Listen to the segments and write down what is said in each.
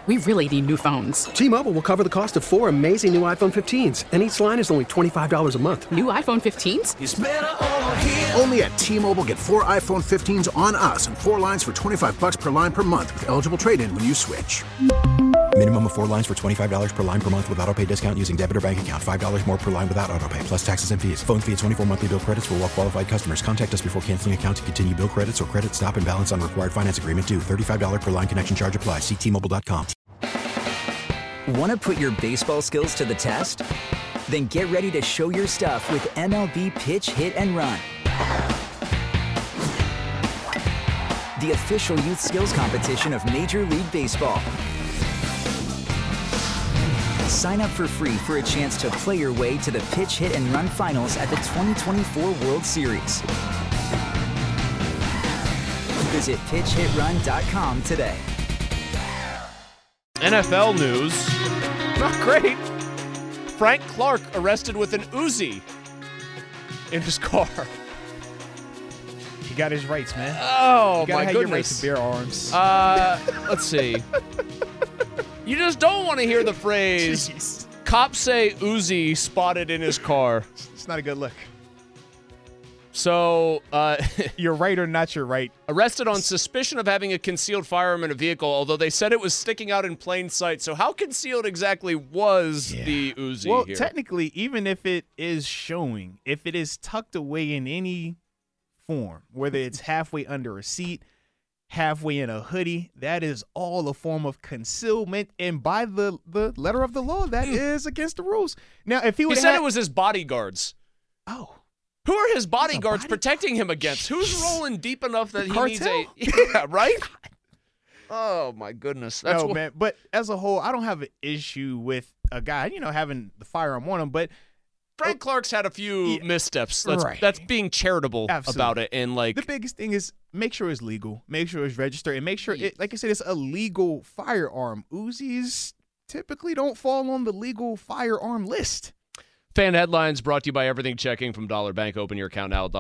We really need new phones. T-Mobile will cover the cost of 4 amazing new iPhone 15s, and each line is only $25 a month. New iPhone 15s? It's better over here. Only at T-Mobile, get 4 iPhone 15s on us and 4 lines for $25 per line per month with eligible trade-in when you switch. Minimum of 4 lines for $25 per line per month with autopay discount using debit or bank account. $5 more per line without autopay, plus taxes and fees. Phone fee at 24 monthly bill credits for well-qualified customers. Contact us before canceling account to continue bill credits or credit stop and balance on required finance agreement due. $35 per line connection charge applies. See T-Mobile.com. Want to put your baseball skills to the test? Then get ready to show your stuff with MLB Pitch, Hit, and Run. The official youth skills competition of Major League Baseball. Sign up for free for a chance to play your way to the Pitch, Hit, and Run finals at the 2024 World Series. Visit pitchhitrun.com today. NFL news. Not great. Frank Clark arrested with an Uzi in his car. He got his rights, man. Oh, you gotta my have goodness. your rights to bear arms. Let's see. You just don't want to hear the phrase, Jeez. cops say Uzi spotted in his car. It's not a good look. So, You're right or not, you're right. arrested on suspicion of having a concealed firearm in a vehicle, although they said it was sticking out in plain sight. So how concealed exactly was the Uzi Well, here? technically, even if it is showing, if it is tucked away in any form, whether it's halfway under a seat, halfway in a hoodie, that is all a form of concealment. And by the letter of the law, that is against the rules. Now, if he would He said it was his bodyguards. Oh. Who are his bodyguards bodyguard? protecting him against? Who's rolling deep enough that he needs Cartel? Yeah, right? Oh, my goodness. That's No, what, man. But as a whole, I don't have an issue with a guy, having the firearm on him. But Frank Clark's had a few missteps. That's, Right. that's being charitable Absolutely. about it. And, like, the biggest thing is make sure it's legal, make sure it's registered, and make sure, like I said, it's a legal firearm. Uzis typically don't fall on the legal firearm list. Fan Headlines brought to you by Everything Checking from Dollar Bank. Open your account now at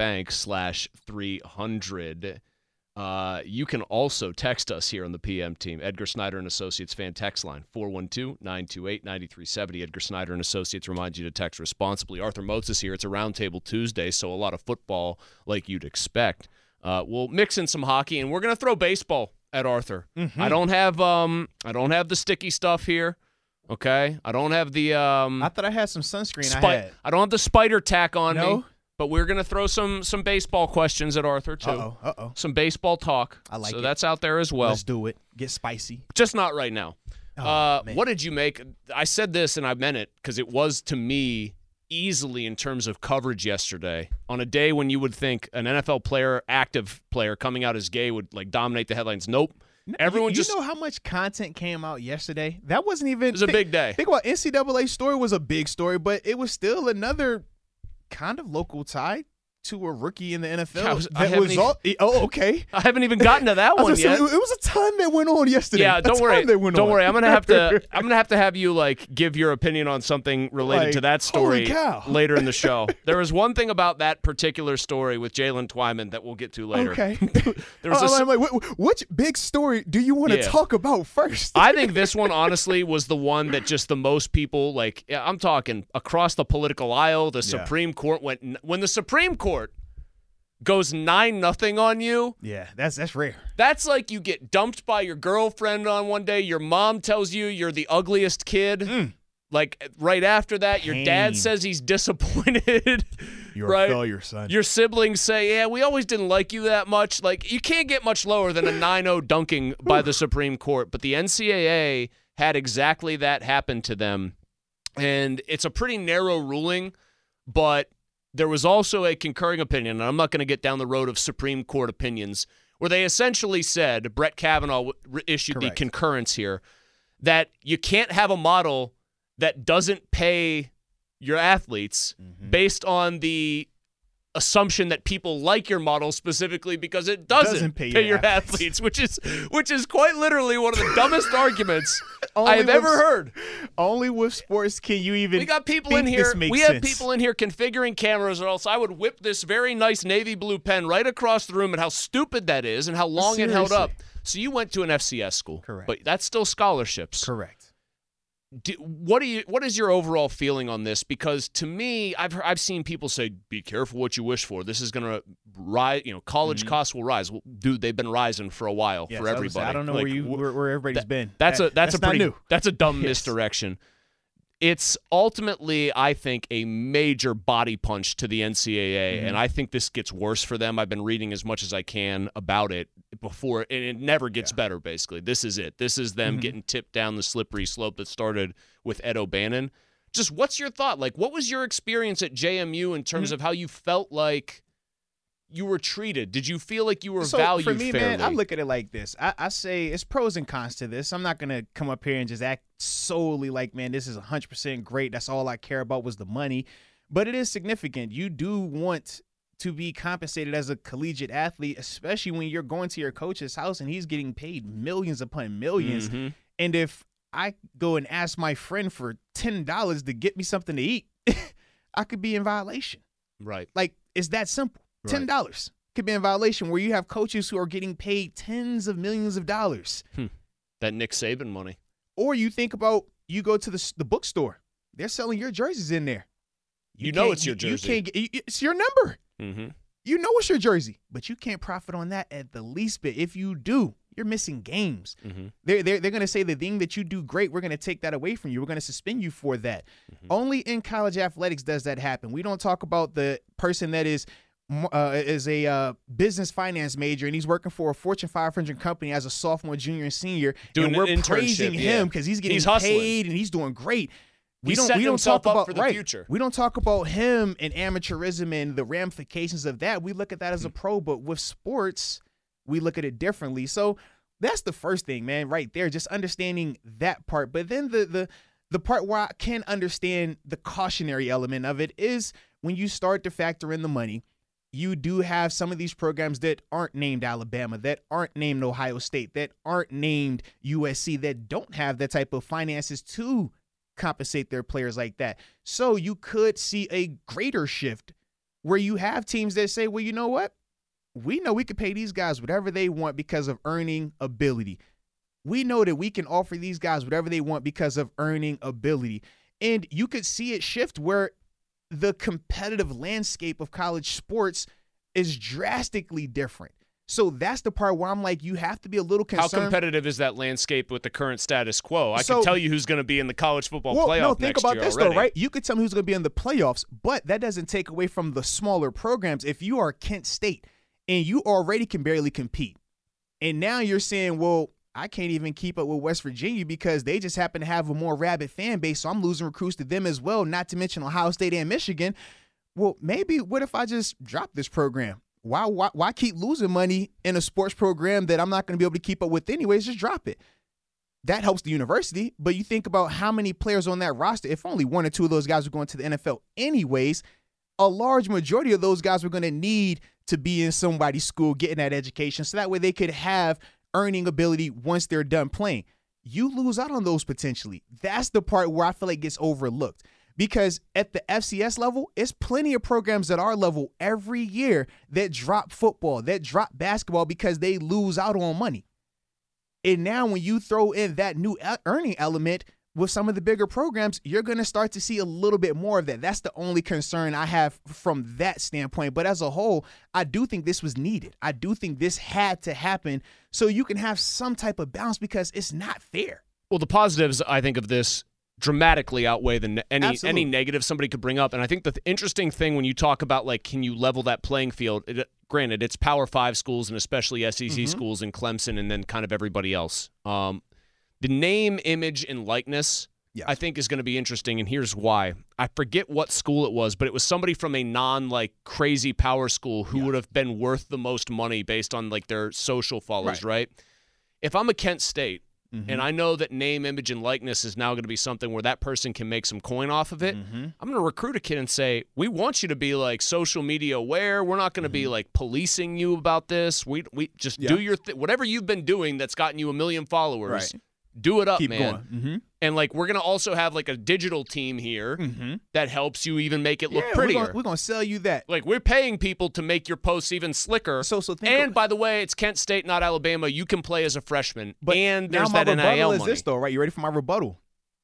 dollar.bank/300. You can also text us here on the PM team. Edgar Snyder and Associates fan text line 412-928-9370. Edgar Snyder and Associates reminds you to text responsibly. Arthur Moats is here. It's a Roundtable Tuesday, so a lot of football like you'd expect. We'll mix in some hockey, and we're going to throw baseball at Arthur. Mm-hmm. I don't have the sticky stuff here. Okay, I don't have the I thought I had some sunscreen. I don't have the spider tack on me. No? But we're gonna throw some baseball questions at Arthur too. Uh-oh. Some baseball talk. I like so it. that's out there as well. Let's do it. Get spicy. Just not right now. Man. What did you make? I said this and I meant it because it was to me easily in terms of coverage yesterday on a day when you would think an NFL player, active player coming out as gay would like dominate the headlines. Nope. Everyone you just know how much content came out yesterday? That wasn't even. It was a big day. Think about NCAA story was a big story, but it was still another kind of local tie to a rookie in the NFL. Okay. I haven't even gotten to that one yet. It was a ton that went on yesterday. Yeah, don't worry. Don't worry. I'm gonna have to have you like give your opinion on something related to that story holy cow. later in the show. There was one thing about that particular story with Jalen Twyman that we'll get to later. Okay. There was which big story do you want to talk about first? I think this one honestly was the one that just the most people like. I'm talking across the political aisle. The Supreme Court when the Supreme Court goes 9-0 on you. Yeah, that's rare. That's like you get dumped by your girlfriend on one day. Your mom tells you you're the ugliest kid. Like right after that, your dad says he's disappointed. You're right? a failure, son. Your siblings say, yeah, we always didn't like you that much. Like you can't get much lower than a 9-0 dunking by the Supreme Court. But the NCAA had exactly that happen to them. And it's a pretty narrow ruling, but there was also a concurring opinion, and I'm not going to get down the road of Supreme Court opinions, where they essentially said, Brett Kavanaugh issued the concurrence here, that you can't have a model that doesn't pay your athletes based on the assumption that people like your model specifically because it doesn't pay your athletes, which is quite literally one of the dumbest arguments I've ever heard. Only with sports can you even. We got people think in here. this makes We have sense. people in here configuring cameras, or else I would whip this very nice navy blue pen right across the room, and how stupid that is, and how long it held up. So you went to an FCS school, correct? But that's still scholarships, correct. What is your overall feeling on this? Because to me, I've seen people say, "Be careful what you wish for. This is going to rise. College costs will rise." Well, dude, they've been rising for a while for everybody. I don't know where everybody's been. That's a pretty new. That's a dumb misdirection. It's ultimately, I think, a major body punch to the NCAA, and I think this gets worse for them. I've been reading as much as I can about it before, and it never gets better, basically. This is it. This is them getting tipped down the slippery slope that started with Ed O'Bannon. Just what's your thought? Like, what was your experience at JMU in terms of how you felt like you were treated? Did you feel like you were valued for me, fairly? man, I look at it like this. I say it's pros and cons to this. I'm not going to come up here and just act solely like, man, this is 100% great. That's all I care about was the money. But it is significant. You do want to be compensated as a collegiate athlete, especially when you're going to your coach's house and he's getting paid millions upon millions. And if I go and ask my friend for $10 to get me something to eat, I could be in violation. Right. Like, it's that simple. $10 could be in violation where you have coaches who are getting paid tens of millions of dollars. That Nick Saban money. Or you think about, you go to the bookstore. They're selling your jerseys in there. You know it's your jersey. You can't get, it's your number. Mm-hmm. You know it's your jersey, but you can't profit on that at the least bit. If you do, you're missing games. They're going to say the thing that you do great, we're going to take that away from you. We're going to suspend you for that. Only in college athletics does that happen. We don't talk about the person that is a business finance major and he's working for a Fortune 500 company as a sophomore, junior, and senior, and we're praising him because he's getting paid and he's doing great. We don't talk about for the future. We don't talk about him and amateurism and the ramifications of that. We look at that as a pro, but with sports, we look at it differently. So that's the first thing, man, right there, just understanding that part. But then the part where I can understand the cautionary element of it is when you start to factor in the money. You do have some of these programs that aren't named Alabama, that aren't named Ohio State, that aren't named USC, that don't have that type of finances to compensate their players like that. So you could see a greater shift where you have teams that say, well, you know what? We know we could pay these guys whatever they want because of earning ability. We know that we can offer these guys whatever they want because of earning ability. And you could see it shift where the competitive landscape of college sports is drastically different. So that's the part where I'm like, you have to be a little concerned. How competitive is that landscape with the current status quo? I can tell you who's going to be in the college football playoff no, think next about year this already. though, right? You could tell me who's going to be in the playoffs, but that doesn't take away from the smaller programs. If you are Kent State and you already can barely compete, and now you're saying, well, I can't even keep up with West Virginia because they just happen to have a more rabid fan base, so I'm losing recruits to them as well, not to mention Ohio State and Michigan. Well, maybe what if I just drop this program? Why keep losing money in a sports program that I'm not going to be able to keep up with anyways? Just drop it. That helps the university, but you think about how many players on that roster, if only one or two of those guys are going to the NFL anyways, a large majority of those guys were going to need to be in somebody's school getting that education so that way they could have earning ability once they're done playing. You lose out on those potentially. That's the part where I feel like gets overlooked. Because at the FCS level, it's plenty of programs at our level every year that drop football, that drop basketball because they lose out on money. And now when you throw in that new earning element with some of the bigger programs, you're going to start to see a little bit more of that. That's the only concern I have from that standpoint. But as a whole, I do think this was needed. I do think this had to happen so you can have some type of balance because it's not fair. Well, the positives, I think, of this dramatically outweigh any negative somebody could bring up. And I think the interesting thing when you talk about, like, can you level that playing field, granted, it's Power 5 schools and especially SEC schools and Clemson and then kind of everybody else. The name, image, and likeness, I think, is going to be interesting, and here's why. I forget what school it was, but it was somebody from a crazy power school who would have been worth the most money based on, like, their social follows, right? If I'm a Kent State, and I know that name, image, and likeness is now going to be something where that person can make some coin off of it, I'm going to recruit a kid and say, we want you to be, like, social media aware. We're not going to be, like, policing you about this. We just do your whatever you've been doing that's gotten you 1 million followers. Do it up, Keep man. going. Mm-hmm. And, like, we're going to also have, like, a digital team here that helps you even make it look Yeah, prettier. We're going to sell you that. Like, we're paying people to make your posts even slicker. So think and, by the way, it's Kent State, not Alabama. You can play as a freshman. But and now there's my that NIL rebuttal is money. this, though, right? You ready for my rebuttal?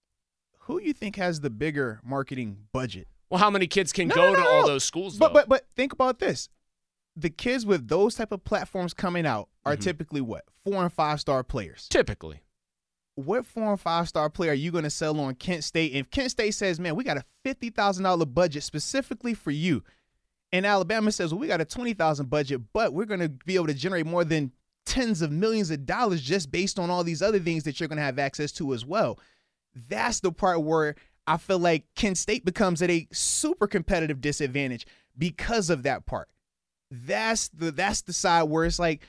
Who you think has the bigger marketing budget? Well, how many kids can go to all those schools, though? But think about this. The kids with those type of platforms coming out are typically what? 4- and 5-star players. Typically. What 4- and 5-star player are you going to sell on Kent State? If Kent State says, man, we got a $50,000 budget specifically for you, and Alabama says, well, we got a $20,000 budget, but we're going to be able to generate more than tens of millions of dollars just based on all these other things that you're going to have access to as well. That's the part where I feel like Kent State becomes at a super competitive disadvantage because of that part. That's the side where it's like,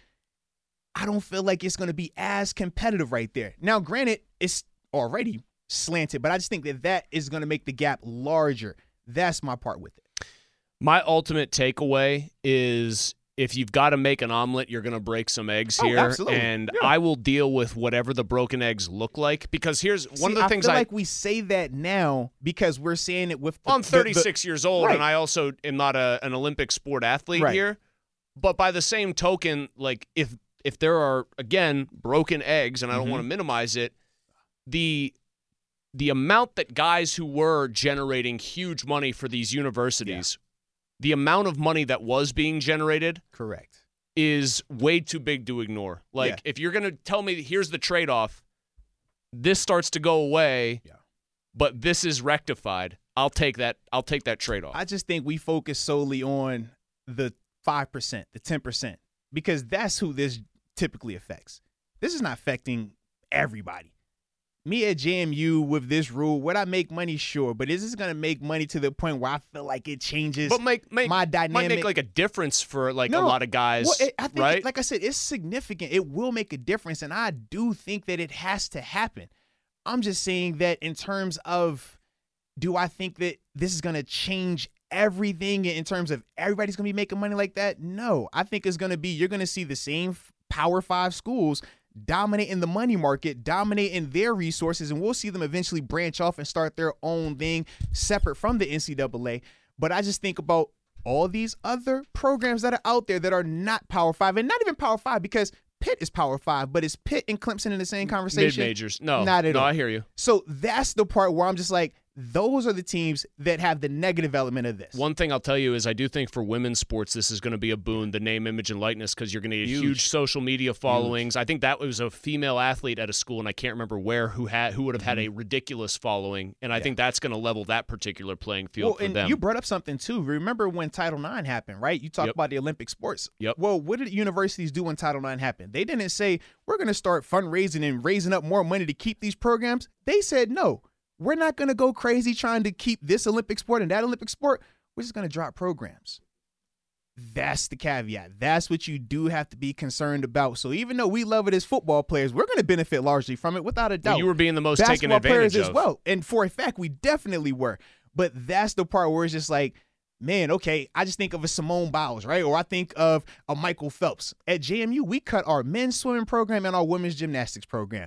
I don't feel like it's going to be as competitive right there. Now, granted, it's already slanted, but I just think that is going to make the gap larger. That's my part with it. My ultimate takeaway is if you've got to make an omelet, you're going to break some eggs here. Absolutely. And I will deal with whatever the broken eggs look like. Because here's one of the things I feel like we say that now because we're saying it with I'm 36 years old, right. and I also am not an Olympic sport athlete here. But by the same token, like if there are, again, broken eggs, and I don't want to minimize it, the amount that guys who were generating huge money for these universities, the amount of money that was being generated correct is way too big to ignore. Like, if you're going to tell me here's the trade-off, this starts to go away, but this is rectified, I'll take that trade-off. I just think we focus solely on the 5%, the 10%, because that's who this typically affects. This is not affecting everybody. Me at JMU with this rule, would I make money? Sure, but is this going to make money to the point where I feel like it changes my dynamic? Might make like a difference for a lot of guys, I think right? Like I said, it's significant. It will make a difference, and I do think that it has to happen. I'm just saying that in terms of, do I think that this is going to change everything in terms of everybody's going to be making money like that? No. I think it's going to be, you're going to see the same Power 5 schools dominating the money market, dominating their resources, and we'll see them eventually branch off and start their own thing separate from the NCAA. But I just think about all these other programs that are out there that are not Power 5, and not even Power 5 because Pitt is Power 5, but is Pitt and Clemson in the same conversation? Mid-majors. No. Not at all. I hear you. So that's the part where I'm just like, those are the teams that have the negative element of this. One thing I'll tell you is I do think for women's sports this is going to be a boon, the name, image, and likeness, because you're going to get huge social media followings. I think that was a female athlete at a school, and I can't remember where, who would have had a ridiculous following, and I think that's going to level that particular playing field for them. You brought up something, too. Remember when Title IX happened, right? You talked about the Olympic sports. Well, what did universities do when Title IX happened? They didn't say, we're going to start fundraising and raising up more money to keep these programs. They said, no. We're not going to go crazy trying to keep this Olympic sport and that Olympic sport. We're just going to drop programs. That's the caveat. That's what you do have to be concerned about. So even though we love it as football players, we're going to benefit largely from it without a doubt. Well, you were being the most taken advantage advantage of. As well. And for a fact, we definitely were. But that's the part where it's just like, man, okay, I just think of a Simone Biles, right? Or I think of a Michael Phelps. At JMU, we cut our men's swimming program and our women's gymnastics program.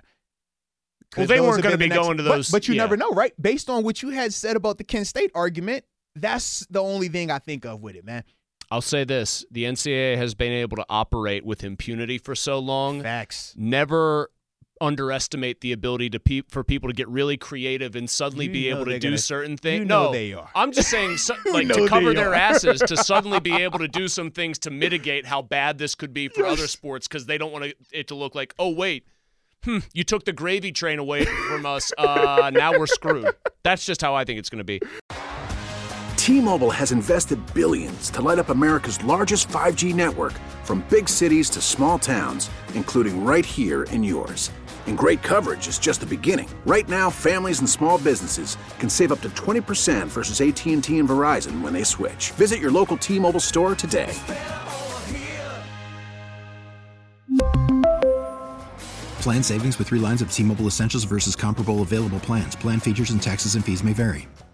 Well, they weren't going to be going to those. But you never know, right? Based on what you had said about the Kent State argument, that's the only thing I think of with it, man. I'll say this. The NCAA has been able to operate with impunity for so long. Facts. Never underestimate the ability for people to get really creative and suddenly be able to do certain things. You know they are. I'm just saying, to cover their asses, to suddenly be able to do some things to mitigate how bad this could be for other sports because they don't want it to look like, oh, wait, you took the gravy train away from us. Now we're screwed. That's just how I think it's going to be. T-Mobile has invested billions to light up America's largest 5G network, from big cities to small towns, including right here in yours. And great coverage is just the beginning. Right now, families and small businesses can save up to 20% versus AT&T and Verizon when they switch. Visit your local T-Mobile store today. Plan savings with 3 lines of T-Mobile Essentials versus comparable available plans. Plan features and taxes and fees may vary.